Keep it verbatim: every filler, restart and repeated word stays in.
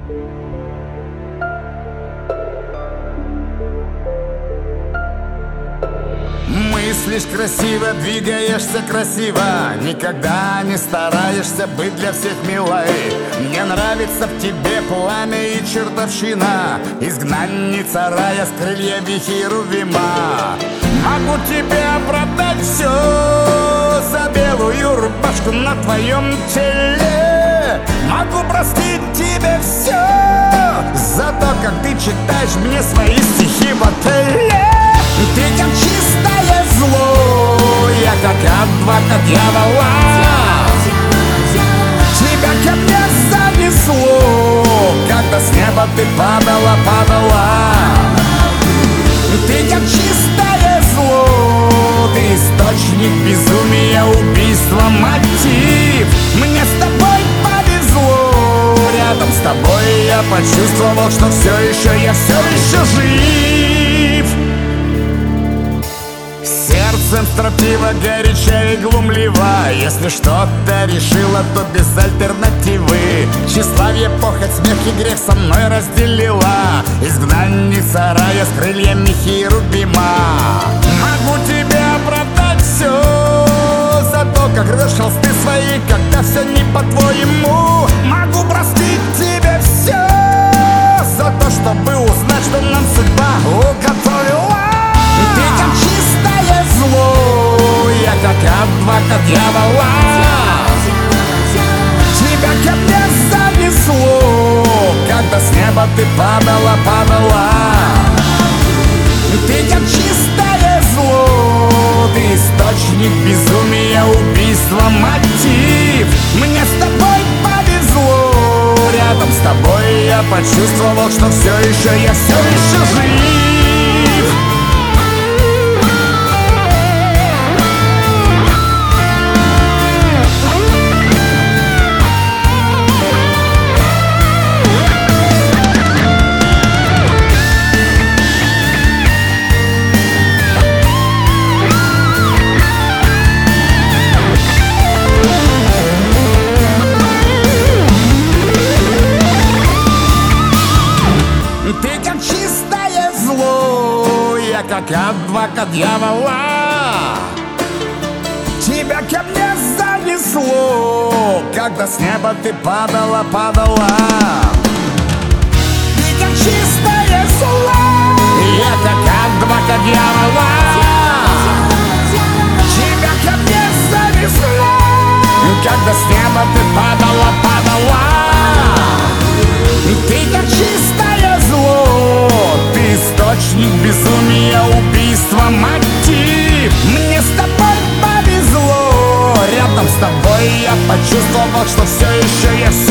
Мыслишь красиво, двигаешься красиво, никогда не стараешься быть для всех милой. Мне нравится в тебе пламя и чертовщина, изгнанница рая с крыльями херувима. Могу тебе оправдать все за белую рубашку на твоем теле. Могу простить тебе все за то, как ты читаешь мне свои стихи в отеле. Ты как чистое зло, я как адвокат дьявола. Тебя ко мне занесло, когда с неба ты падала, падала. Ты как чистое зло, ты источник безумия, убийства, мотив. Мне с тобой повезло, рядом с тобой я почувствовал, что все еще, я все еще жив. Сердцем строптиво, горяча и глумлива. Если что-то решила, то без альтернативы. Тщеславие, похоть, смех и грех со мной разделила. Изгнанница рая с крыльями херувима. Могу тебе оправдать все за то, как рвешь холсты свои, когда все не по-твоему. Могу простить тебе все за то, чтобы узнать, что нам судьба уготовила. Ты как чистое зло, я как адвокат дьявола. Тебя ко мне занесло, когда с неба ты падала, падала. Ты как чистое зло, ты источник безумия, убийства, мотив. Мне с тобой повезло, рядом с тобой я почувствовал, что все еще, я все еще жив. Ты как чистое зло, я как адвокат дьявола. Тебя ко мне занесло, когда с неба ты падала, падала. Ты как чистое зло, я как адвокат дьявола. Тебя ко мне занесло, когда с неба ты падала, падала. Ты как чистое зло, ты источник безумия, убийства, мотив. Мне с тобой повезло, рядом с тобой я почувствовал, что все еще я